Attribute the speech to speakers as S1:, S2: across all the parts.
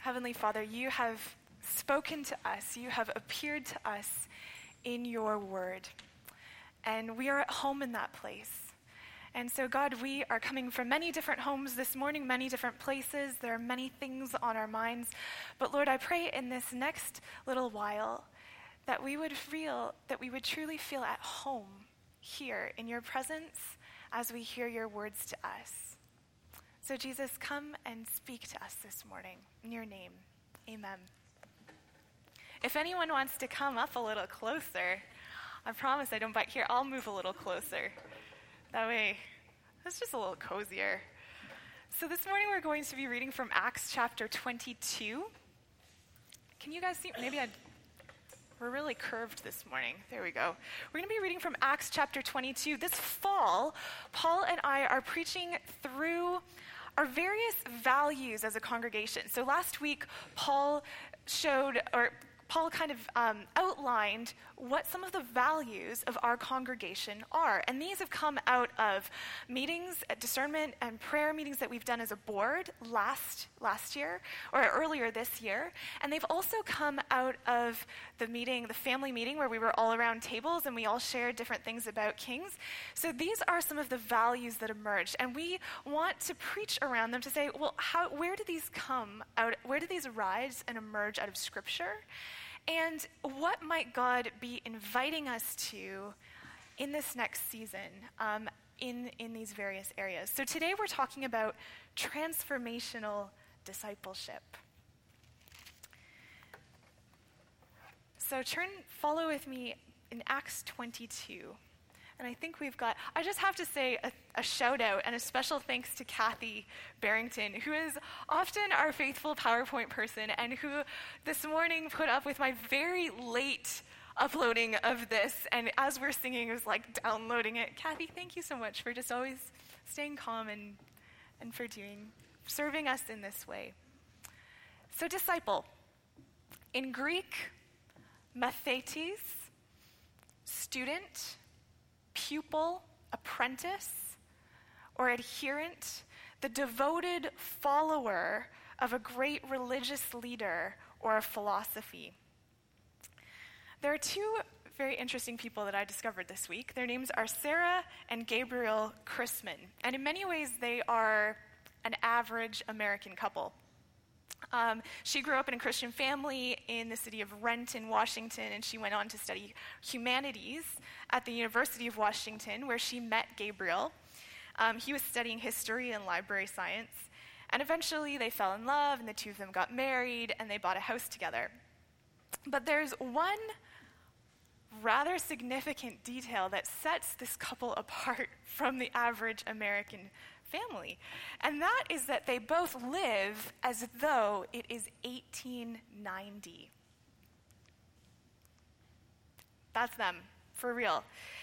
S1: Heavenly Father, you have spoken to us, you have appeared to us in your word, and we are at home in that place. And so, God, we are coming from many different homes this morning, many different places. There are many things on our minds. But Lord, I pray in this next little while that we would truly feel at home here in your presence as we hear your words to us. So Jesus, come and speak to us this morning. In your name, amen. If anyone wants to come up a little closer, I promise I don't bite here. I'll move a little closer. That way, it's just a little cozier. So this morning we're going to be reading from Acts chapter 22. Can you guys see? We're really curved this morning. There we go. We're going to be reading from Acts chapter 22. This fall, Paul and I are preaching through our various values as a congregation. So last week, Paul kind of outlined what some of the values of our congregation are. And these have come out of meetings, discernment, and prayer meetings that we've done as a board last year, or earlier this year. And they've also come out of the family meeting, where we were all around tables and we all shared different things about Kings. So these are some of the values that emerged. And we want to preach around them to say, well, where do these come out? Where do these arise and emerge out of Scripture? And what might God be inviting us to in this next season in these various areas? So today we're talking about transformational discipleship. So follow with me in Acts 22. And I think I just have to say a shout out and a special thanks to Kathy Barrington, who is often our faithful PowerPoint person and who this morning put up with my very late uploading of this. And as we're singing, it was like downloading it. Kathy, thank you so much for just always staying calm and for serving us in this way. So disciple, in Greek, mathetes, student, pupil, apprentice, or adherent, the devoted follower of a great religious leader or a philosophy. There are two very interesting people that I discovered this week. Their names are Sarah and Gabriel Chrisman, and in many ways they are an average American couple. She grew up in a Christian family in the city of Renton, Washington, and she went on to study humanities at the University of Washington, where she met Gabriel. He was studying history and library science, and eventually they fell in love, and the two of them got married, and they bought a house together. But there's one rather significant detail that sets this couple apart from the average American family, and that is that they both live as though it is 1890. That's them, for real.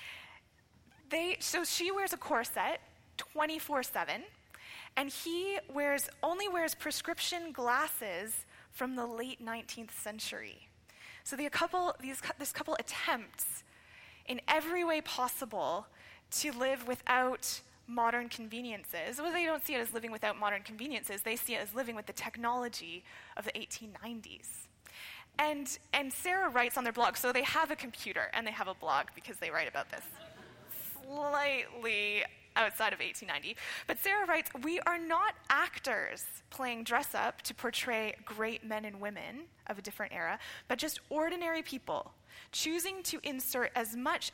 S1: So she wears a corset 24/7, and he only wears prescription glasses from the late 19th century. So this couple attempts in every way possible to live without modern conveniences. Well, they don't see it as living without modern conveniences. They see it as living with the technology of the 1890s. And Sarah writes on their blog, so they have a computer and they have a blog because they write about this. Slightly outside of 1890. But Sarah writes, "We are not actors playing dress up to portray great men and women of a different era, but just ordinary people choosing to insert as much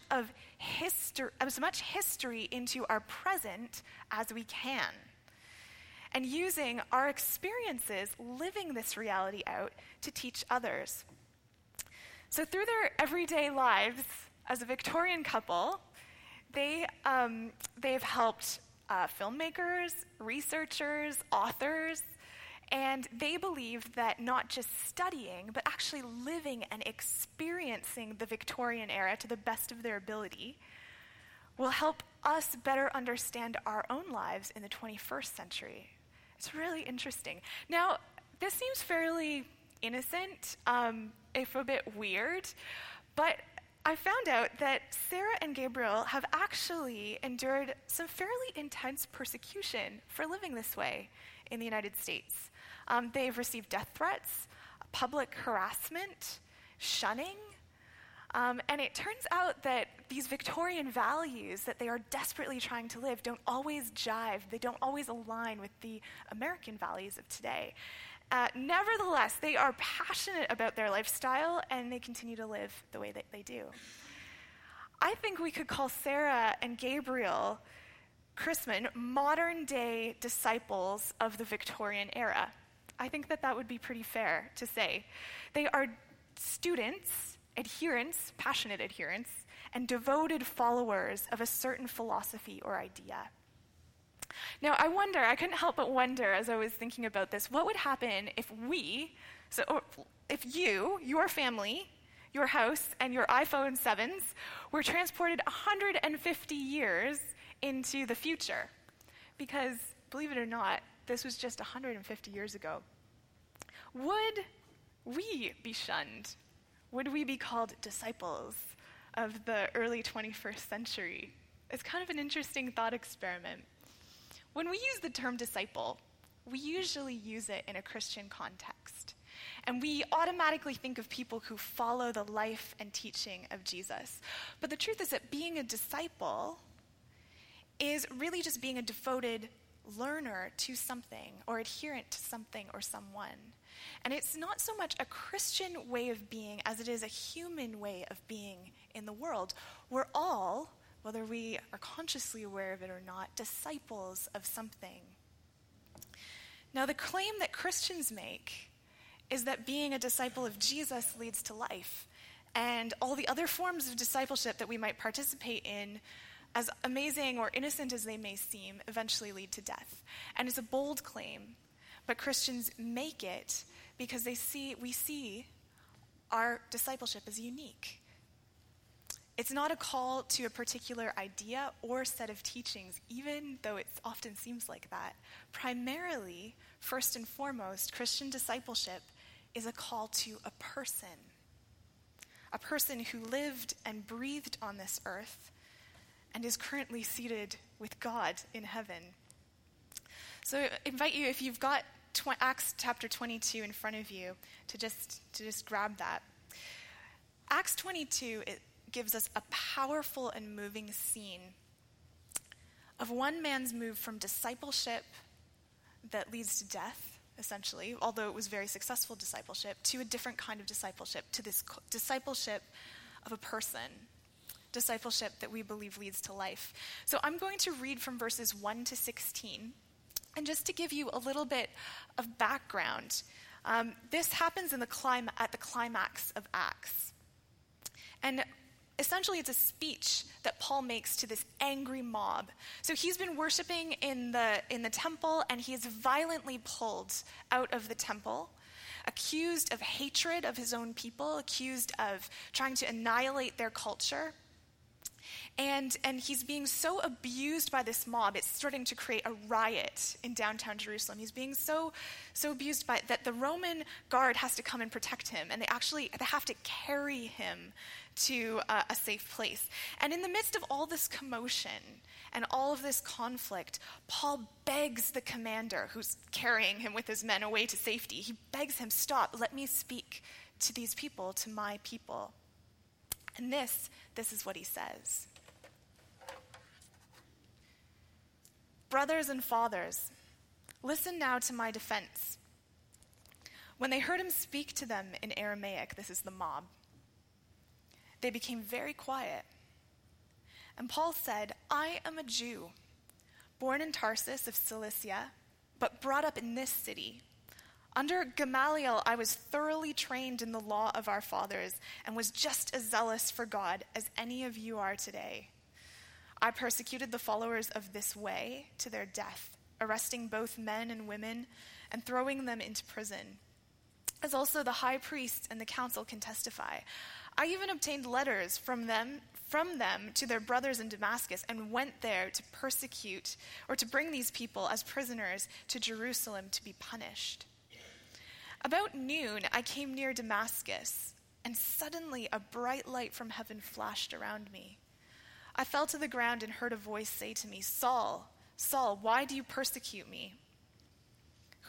S1: history into our present as we can, and using our experiences living this reality out to teach others." So through their everyday lives as a Victorian couple, they've helped filmmakers, researchers, authors, and they believed that not just studying, but actually living and experiencing the Victorian era to the best of their ability will help us better understand our own lives in the 21st century. It's really interesting. Now, this seems fairly innocent, if a bit weird, but I found out that Sarah and Gabriel have actually endured some fairly intense persecution for living this way in the United States. They've received death threats, public harassment, shunning. And it turns out that these Victorian values that they are desperately trying to live don't always jive. They don't always align with the American values of today. Nevertheless, they are passionate about their lifestyle, and they continue to live the way that they do. I think we could call Sarah and Gabriel Chrisman modern-day disciples of the Victorian era. I think that that would be pretty fair to say. They are students, adherents, passionate adherents, and devoted followers of a certain philosophy or idea. Now, I couldn't help but wonder as I was thinking about this, what would happen if if you, your family, your house, and your iPhone 7s were transported 150 years into the future? Because, believe it or not, this was just 150 years ago. Would we be shunned? Would we be called disciples of the early 21st century? It's kind of an interesting thought experiment. When we use the term disciple, we usually use it in a Christian context. And we automatically think of people who follow the life and teaching of Jesus. But the truth is that being a disciple is really just being a devoted learner to something or adherent to something or someone. And it's not so much a Christian way of being as it is a human way of being in the world. We're all, whether we are consciously aware of it or not, disciples of something. Now, the claim that Christians make is that being a disciple of Jesus leads to life, and all the other forms of discipleship that we might participate in, as amazing or innocent as they may seem, eventually lead to death. And it's a bold claim, but Christians make it because we see our discipleship as unique. It's not a call to a particular idea or set of teachings, even though it often seems like that. Primarily, first and foremost, Christian discipleship is a call to a person who lived and breathed on this earth and is currently seated with God in heaven. So I invite you, if you've got Acts chapter 22 in front of you, to just grab that. Acts 22, it gives us a powerful and moving scene of one man's move from discipleship that leads to death, essentially, although it was very successful discipleship, to a different kind of discipleship, to this discipleship of a person, discipleship that we believe leads to life. So I'm going to read from verses 1 to 16, and just to give you a little bit of background, this happens at the climax of Acts. And essentially, it's a speech that Paul makes to this angry mob. So he's been worshiping in the temple, and he is violently pulled out of the temple, accused of hatred of his own people, accused of trying to annihilate their culture. And he's being so abused by this mob, it's starting to create a riot in downtown Jerusalem. He's being so abused by it that the Roman guard has to come and protect him, and they have to carry him to a safe place. And in the midst of all this commotion and all of this conflict, Paul begs the commander who's carrying him with his men away to safety. He begs him, "Stop, let me speak to these people, to my people." And this is what he says. "Brothers and fathers, listen now to my defense." When they heard him speak to them in Aramaic, this is the mob, they became very quiet. And Paul said, "I am a Jew, born in Tarsus of Cilicia, but brought up in this city. Under Gamaliel, I was thoroughly trained in the law of our fathers and was just as zealous for God as any of you are today. I persecuted the followers of this way to their death, arresting both men and women and throwing them into prison. As also the high priests and the council can testify. I even obtained letters from them to their brothers in Damascus and went there to persecute or to bring these people as prisoners to Jerusalem to be punished. About noon, I came near Damascus, and suddenly a bright light from heaven flashed around me. I fell to the ground and heard a voice say to me, 'Saul, Saul, why do you persecute me?'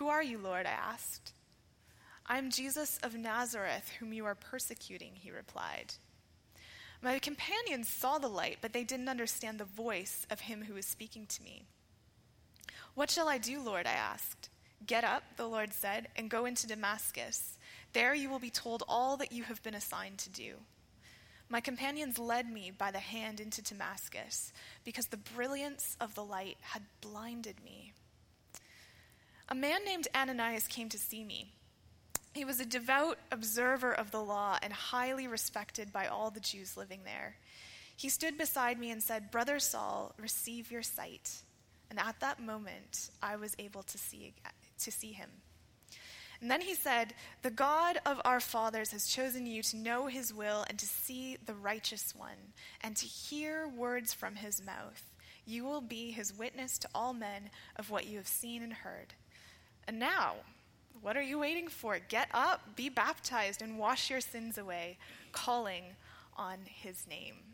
S1: "Who are you, Lord?" I asked. "I'm Jesus of Nazareth, whom you are persecuting," he replied. My companions saw the light, but they didn't understand the voice of him who was speaking to me. "What shall I do, Lord?" I asked. "Get up," the Lord said, "and go into Damascus. There you will be told all that you have been assigned to do." My companions led me by the hand into Damascus because the brilliance of the light had blinded me. A man named Ananias came to see me. He was a devout observer of the law and highly respected by all the Jews living there. He stood beside me and said, "Brother Saul, receive your sight." And at that moment, I was able to see him. And then he said, "The God of our fathers has chosen you to know his will and to see the righteous one and to hear words from his mouth. You will be his witness to all men of what you have seen and heard. And now, what are you waiting for? Get up, be baptized, and wash your sins away, calling on his name."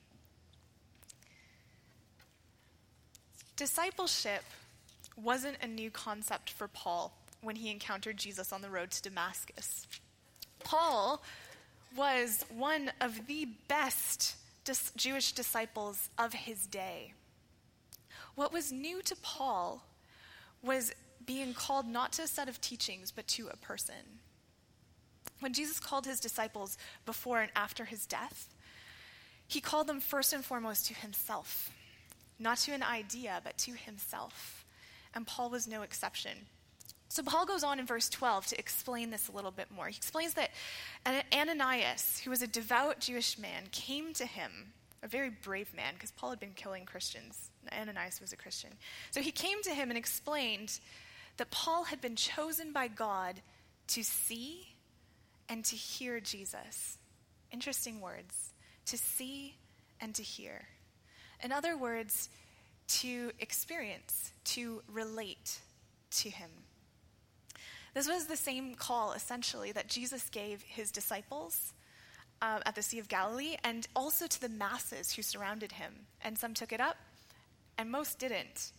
S1: Discipleship wasn't a new concept for Paul when he encountered Jesus on the road to Damascus. Paul was one of the best Jewish disciples of his day. What was new to Paul was being called not to a set of teachings, but to a person. When Jesus called his disciples before and after his death, he called them first and foremost to himself, not to an idea, but to himself. And Paul was no exception. So Paul goes on in verse 12 to explain this a little bit more. He explains that Ananias, who was a devout Jewish man, came to him, a very brave man, because Paul had been killing Christians. Ananias was a Christian. So he came to him and explained that Paul had been chosen by God to see and to hear Jesus. Interesting words. To see and to hear. In other words, to experience, to relate to him. This was the same call, essentially, that Jesus gave his disciples at the Sea of Galilee and also to the masses who surrounded him. And some took it up, and most didn't.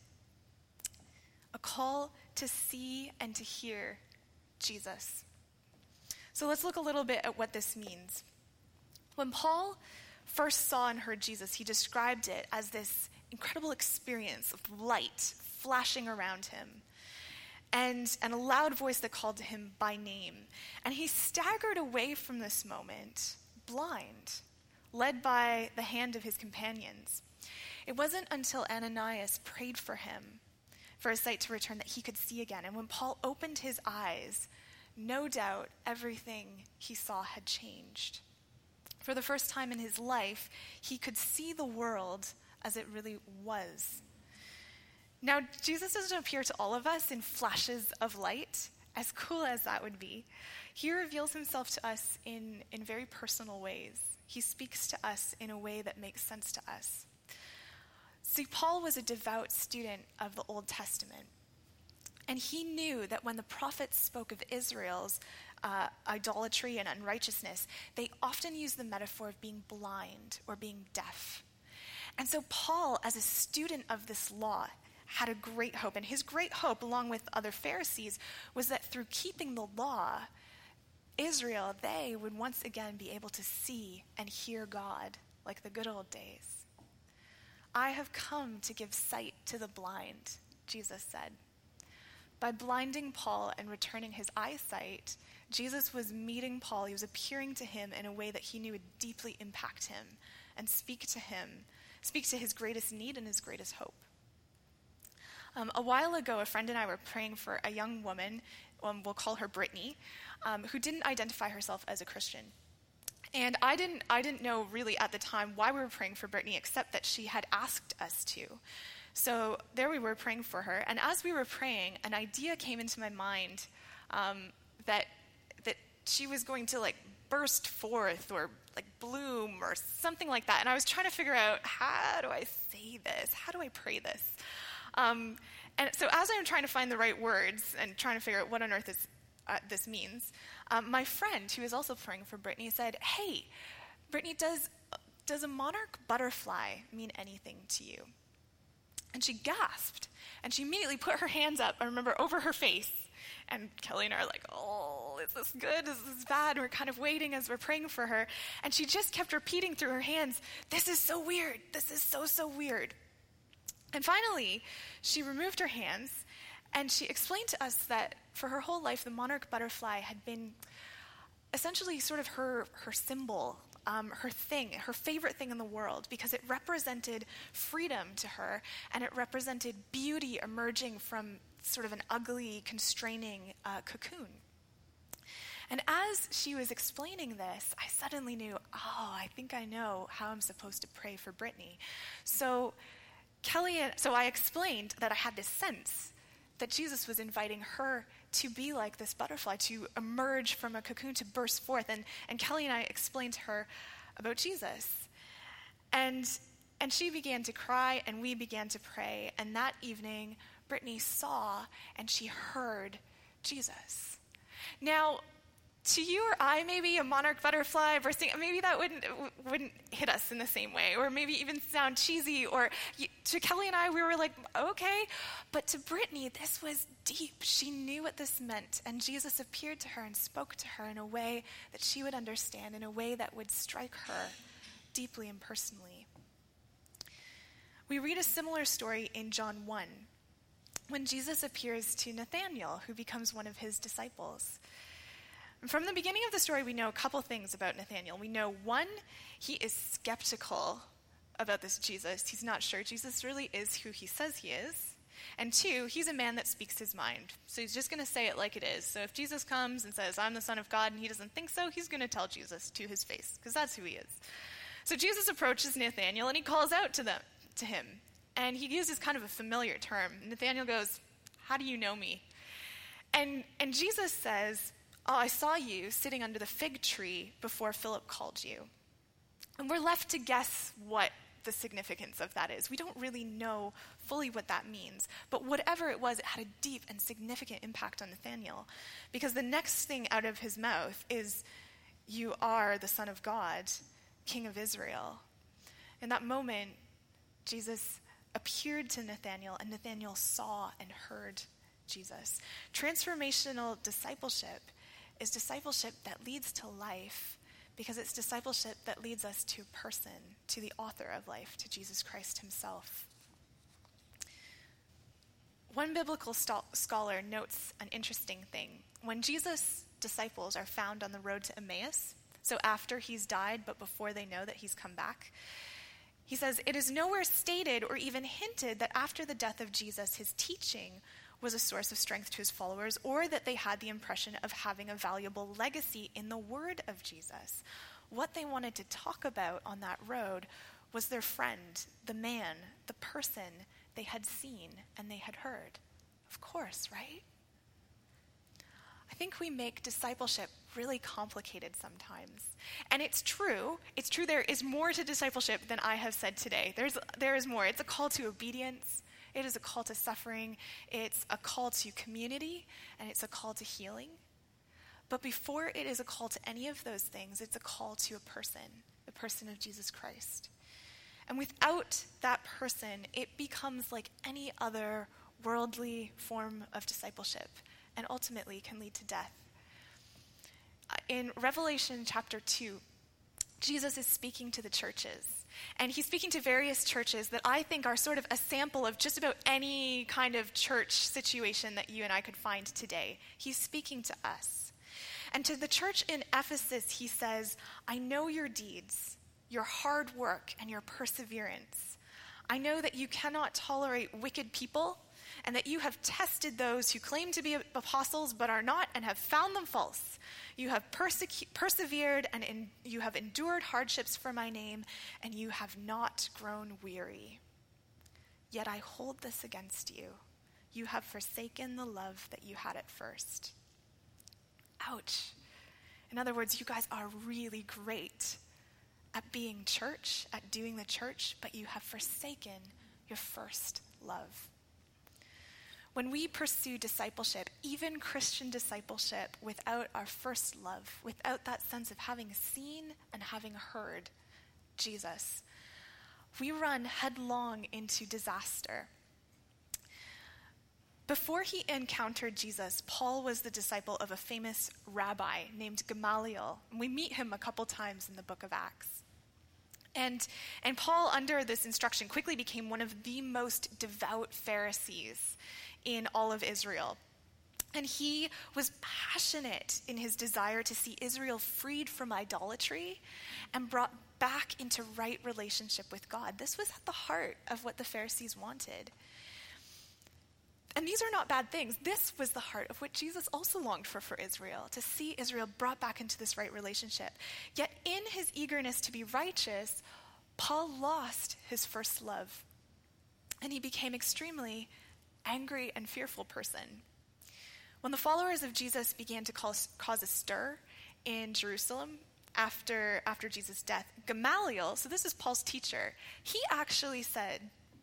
S1: A call to see and to hear Jesus. So let's look a little bit at what this means. When Paul first saw and heard Jesus, he described it as this incredible experience of light flashing around him and a loud voice that called to him by name. And he staggered away from this moment, blind, led by the hand of his companions. It wasn't until Ananias prayed for him, for his sight to return, that he could see again. And when Paul opened his eyes, no doubt everything he saw had changed. For the first time in his life, he could see the world as it really was. Now, Jesus doesn't appear to all of us in flashes of light, as cool as that would be. He reveals himself to us in very personal ways. He speaks to us in a way that makes sense to us. See, Paul was a devout student of the Old Testament, and he knew that when the prophets spoke of Israel's idolatry and unrighteousness, they often used the metaphor of being blind or being deaf. And so Paul, as a student of this law, had a great hope. And his great hope, along with other Pharisees, was that through keeping the law, Israel, they would once again be able to see and hear God like the good old days. "I have come to give sight to the blind," Jesus said. By blinding Paul and returning his eyesight, Jesus was meeting Paul. He was appearing to him in a way that he knew would deeply impact him and speak to his greatest need and his greatest hope. A while ago, a friend and I were praying for a young woman, we'll call her Brittany, who didn't identify herself as a Christian. And I didn't know really at the time why we were praying for Brittany, except that she had asked us to. So there we were praying for her, and as we were praying, an idea came into my mind that she was going to burst forth or bloom or something like that. And I was trying to figure out, how do I say this? How do I pray this? And so as I'm trying to find the right words and trying to figure out what on earth this means, my friend, who was also praying for Brittany, said, "Hey, Brittany, does a monarch butterfly mean anything to you?" And she gasped, and she immediately put her hands up, I remember, over her face. And Kelly and I are like, oh, is this good? Is this bad? And we're kind of waiting as we're praying for her. And she just kept repeating through her hands, this is so weird. This is so, so weird. And finally, she removed her hands, and she explained to us that for her whole life, the monarch butterfly had been essentially sort of her symbol, her thing, her favorite thing in the world, because it represented freedom to her, and it represented beauty emerging from sort of an ugly, constraining cocoon. And as she was explaining this, I suddenly knew, I think I know how I'm supposed to pray for Brittany. So I explained that I had this sense that Jesus was inviting her to be like this butterfly, to emerge from a cocoon, to burst forth. And Kelly and I explained to her about Jesus. And she began to cry, and we began to pray. And that evening, Brittany saw and she heard Jesus. Now, to you or I, maybe a monarch butterfly bursting, maybe that wouldn't hit us in the same way, or maybe even sound cheesy, or to Kelly and I, we were like, okay. But to Brittany, this was deep. She knew what this meant, and Jesus appeared to her and spoke to her in a way that she would understand, in a way that would strike her deeply and personally. We read a similar story in John 1, when Jesus appears to Nathanael, who becomes one of his disciples. From the beginning of the story, we know a couple things about Nathanael. We know, one, he is skeptical about this Jesus. He's not sure Jesus really is who he says he is. And two, he's a man that speaks his mind. So he's just going to say it like it is. So if Jesus comes and says, I'm the Son of God, and he doesn't think so, he's going to tell Jesus to his face, because that's who he is. So Jesus approaches Nathanael, and he calls out to him. And he uses kind of a familiar term. Nathanael goes, how do you know me? And Jesus says, I saw you sitting under the fig tree before Philip called you. And we're left to guess what the significance of that is. We don't really know fully what that means. But whatever it was, it had a deep and significant impact on Nathanael. Because the next thing out of his mouth is, you are the Son of God, King of Israel. In that moment, Jesus appeared to Nathanael, and Nathanael saw and heard Jesus. Transformational discipleship is discipleship that leads to life, because it's discipleship that leads us to a person, to the author of life, to Jesus Christ himself. One biblical scholar notes an interesting thing. When Jesus' disciples are found on the road to Emmaus, so after he's died but before they know that he's come back, he says, it is nowhere stated or even hinted that after the death of Jesus, his teaching was a source of strength to his followers, or that they had the impression of having a valuable legacy in the word of Jesus. What they wanted to talk about on that road was their friend, the man, the person they had seen and they had heard. Of course, right? I think we make discipleship really complicated sometimes. And it's true there is more to discipleship than I have said today. There is more. It's a call to obedience. It is a call to suffering, it's a call to community, and it's a call to healing. But before it is a call to any of those things, it's a call to a person, the person of Jesus Christ. And without that person, it becomes like any other worldly form of discipleship, and ultimately can lead to death. In Revelation chapter 2, Jesus is speaking to the churches. And he's speaking to various churches that I think are sort of a sample of just about any kind of church situation that you and I could find today. He's speaking to us. And to the church in Ephesus, he says, I know your deeds, your hard work, and your perseverance. I know that you cannot tolerate wicked people, and that you have tested those who claim to be apostles but are not, and have found them false. You have persevered, and you have endured hardships for my name, and you have not grown weary. Yet I hold this against you. You have forsaken the love that you had at first. Ouch. In other words, you guys are really great at being church, at doing the church, but you have forsaken your first love. When we pursue discipleship, even Christian discipleship, without our first love, without that sense of having seen and having heard Jesus, we run headlong into disaster. Before he encountered Jesus, Paul was the disciple of a famous rabbi named Gamaliel. We meet him a couple times in the book of Acts. And Paul, under this instruction, quickly became one of the most devout Pharisees in all of Israel. And he was passionate in his desire to see Israel freed from idolatry and brought back into right relationship with God. This was at the heart of what the Pharisees wanted. And these are not bad things. This was the heart of what Jesus also longed for Israel, to see Israel brought back into this right relationship. Yet in his eagerness to be righteous, Paul lost his first love. And he became extremely angry and fearful person. When the followers of Jesus began to cause a stir in Jerusalem after Jesus' death, Gamaliel, so this is Paul's teacher, he actually said,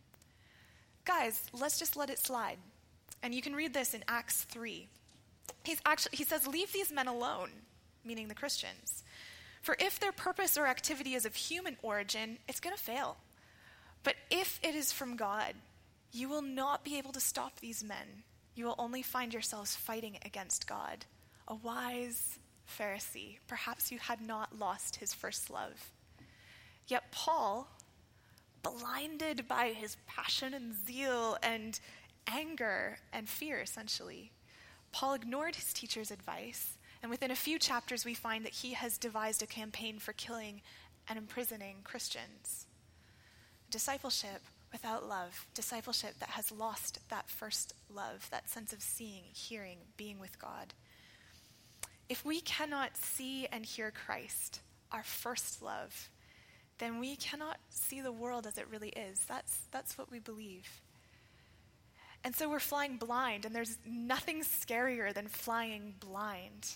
S1: guys, let's just let it slide. And you can read this in Acts 3. He says, leave these men alone, meaning the Christians. For if their purpose or activity is of human origin, it's going to fail. But if it is from God, you will not be able to stop these men. You will only find yourselves fighting against God. A wise Pharisee, perhaps you had not lost his first love. Yet Paul, blinded by his passion and zeal and anger and fear, essentially, Paul ignored his teacher's advice, and within a few chapters we find that he has devised a campaign for killing and imprisoning Christians. Discipleship without love, discipleship that has lost that first love, that sense of seeing, hearing, being with God. If we cannot see and hear Christ, our first love, then we cannot see the world as it really is. That's what we believe. And so we're flying blind, and there's nothing scarier than flying blind.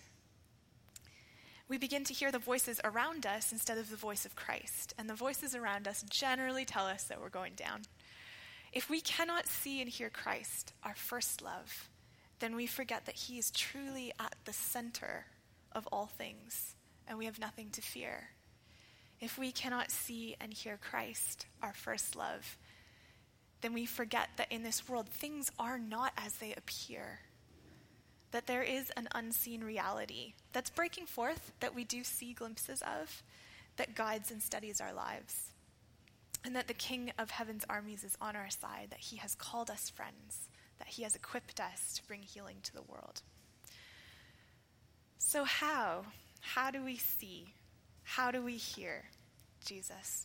S1: We begin to hear the voices around us instead of the voice of Christ, and the voices around us generally tell us that we're going down. If we cannot see and hear Christ, our first love, then we forget that he is truly at the center of all things, and we have nothing to fear. If we cannot see and hear Christ, our first love, then we forget that in this world, things are not as they appear. That there is an unseen reality that's breaking forth, that we do see glimpses of, that guides and steadies our lives. And that the King of Heaven's armies is on our side, that he has called us friends, that he has equipped us to bring healing to the world. So how do we see? How do we hear Jesus?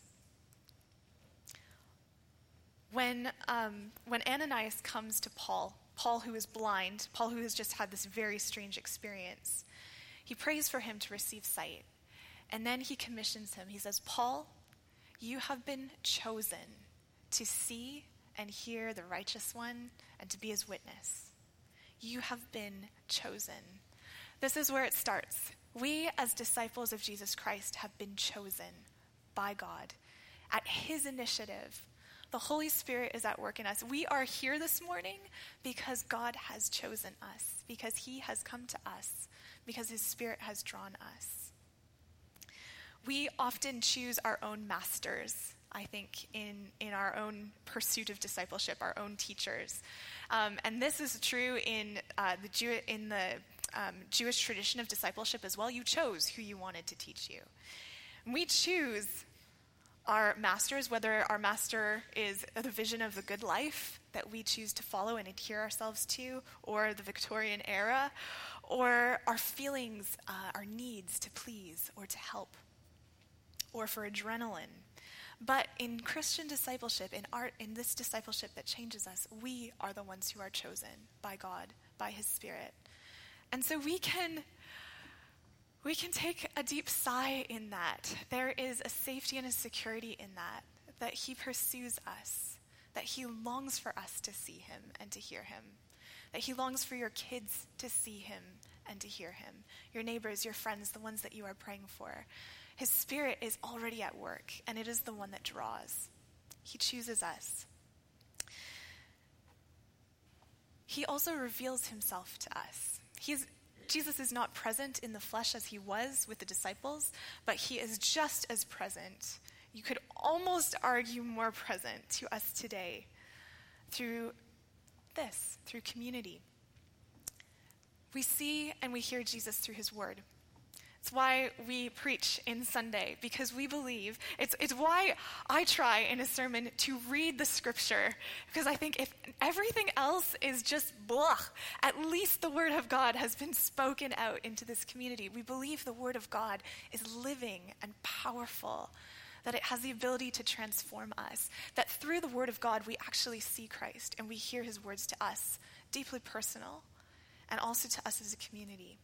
S1: When Ananias comes to Paul who is blind, Paul who has just had this very strange experience, he prays for him to receive sight. And then he commissions him. He says, Paul, you have been chosen to see and hear the righteous one and to be his witness. You have been chosen. This is where it starts. We, as disciples of Jesus Christ, have been chosen by God at his initiative. The Holy Spirit is at work in us. We are here this morning because God has chosen us, because he has come to us, because his Spirit has drawn us. We often choose our own masters, I think, in our own pursuit of discipleship, our own teachers. And this is true in the Jewish tradition of discipleship as well. You chose who you wanted to teach you. We choose our masters, whether our master is the vision of the good life that we choose to follow and adhere ourselves to, or the Victorian era, or our feelings, our needs to please or to help, or for adrenaline. But in Christian discipleship, in this discipleship that changes us, we are the ones who are chosen by God, by his Spirit. And so we can take a deep sigh in that. There is a safety and a security in that he pursues us, that he longs for us to see him and to hear him, that he longs for your kids to see him and to hear him, your neighbors, your friends, the ones that you are praying for. His Spirit is already at work, and it is the one that draws. He chooses us. He also reveals himself to us. Jesus is not present in the flesh as he was with the disciples, but he is just as present. You could almost argue more present to us today through this, through community. We see and we hear Jesus through his word. It's why we preach in Sunday, because we believe. It's why I try in a sermon to read the scripture, because I think if everything else is just blah, at least the word of God has been spoken out into this community. We believe the word of God is living and powerful, that it has the ability to transform us, that through the word of God we actually see Christ and we hear his words to us, deeply personal, and also to us as a community.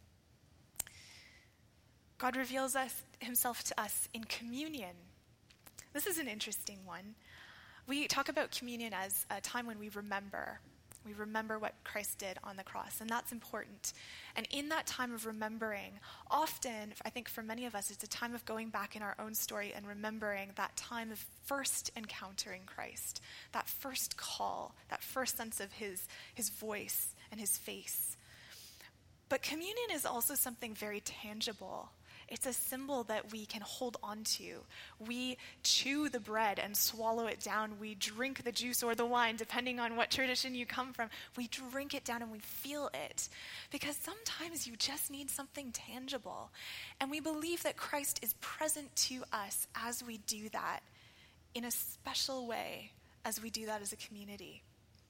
S1: God reveals himself to us in communion. This is an interesting one. We talk about communion as a time when we remember. We remember what Christ did on the cross, and that's important. And in that time of remembering, often, I think for many of us, it's a time of going back in our own story and remembering that time of first encountering Christ, that first call, that first sense of his voice and his face. But communion is also something very tangible. It's a symbol that we can hold on to. We chew the bread and swallow it down. We drink the juice or the wine, depending on what tradition you come from. We drink it down and we feel it. Because sometimes you just need something tangible. And we believe that Christ is present to us as we do that in a special way, as we do that as a community.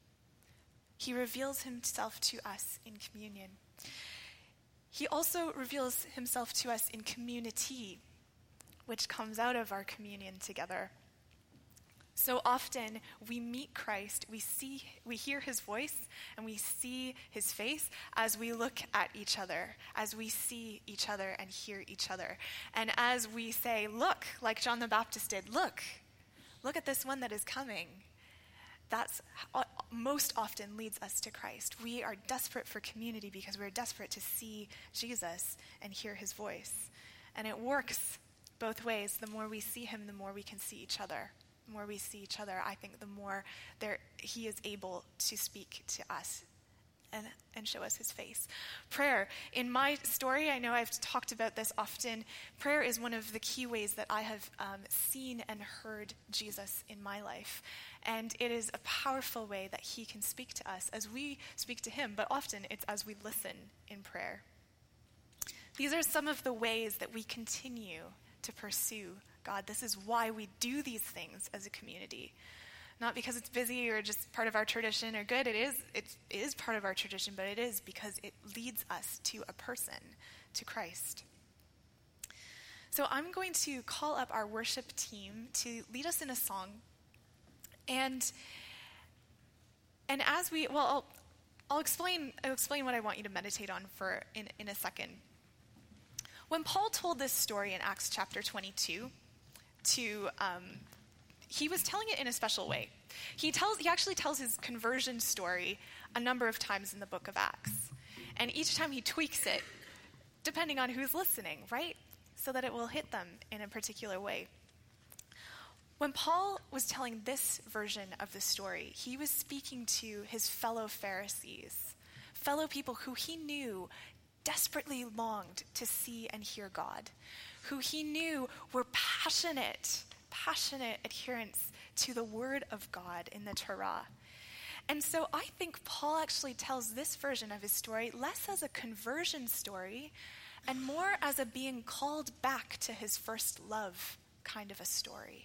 S1: He reveals himself to us in communion. He also reveals himself to us in community, which comes out of our communion together. So often we meet Christ, we hear his voice, and we see his face as we look at each other, as we see each other and hear each other. And as we say, look, like John the Baptist did, look at this one that is coming. That's most often leads us to Christ. We are desperate for community because we're desperate to see Jesus and hear his voice. And it works both ways. The more we see him, the more we can see each other. The more we see each other, I think the more he is able to speak to us and show us his face. Prayer. In my story, I know I've talked about this often. Prayer is one of the key ways that I have seen and heard Jesus in my life. And it is a powerful way that he can speak to us as we speak to him, but often it's as we listen in prayer. These are some of the ways that we continue to pursue God. This is why we do these things as a community. Not because it's busy or just part of our tradition or good. It is part of our tradition, but it is because it leads us to a person, to Christ. So I'm going to call up our worship team to lead us in a song. And as I'll explain what I want you to meditate on in a second. When Paul told this story in Acts chapter 22 he was telling it in a special way. He actually tells his conversion story a number of times in the book of Acts. And each time he tweaks it, depending on who's listening, right? So that it will hit them in a particular way. When Paul was telling this version of the story, he was speaking to his fellow Pharisees, fellow people who he knew desperately longed to see and hear God, who he knew were passionate adherents to the word of God in the Torah. And so I think Paul actually tells this version of his story less as a conversion story and more as a being called back to his first love kind of a story.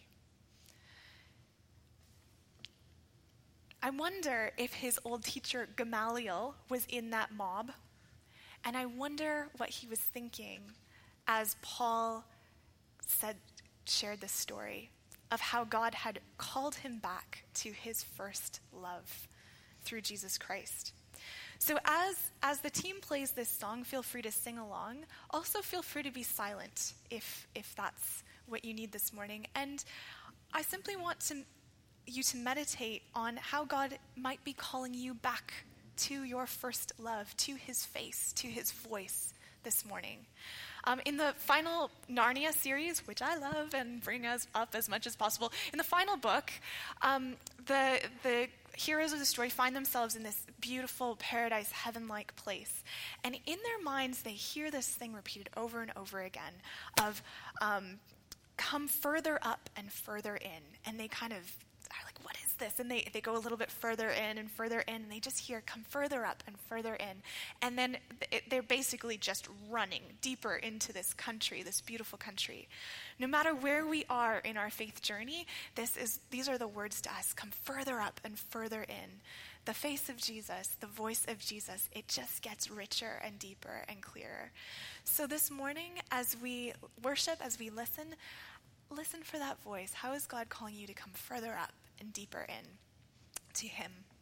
S1: I wonder if his old teacher Gamaliel was in that mob, and I wonder what he was thinking as Paul shared this story of how God had called him back to his first love through Jesus Christ. So as the team plays this song, feel free to sing along. Also feel free to be silent if that's what you need this morning. And I simply want you to meditate on how God might be calling you back to your first love, to his face, to his voice this morning. In the final Narnia series, which I love and bring us up as much as possible, in the final book, the heroes of the story find themselves in this beautiful paradise, heaven-like place. And in their minds, they hear this thing repeated over and over again of come further up and further in. And they kind of are like, what is this? And they go a little bit further in, and they just hear, come further up and further in. And then they're basically just running deeper into this country, this beautiful country. No matter where we are in our faith journey, these are the words to us, come further up and further in. The face of Jesus, the voice of Jesus, it just gets richer and deeper and clearer. So this morning, as we worship, as we listen for that voice. How is God calling you to come further up and deeper in to him?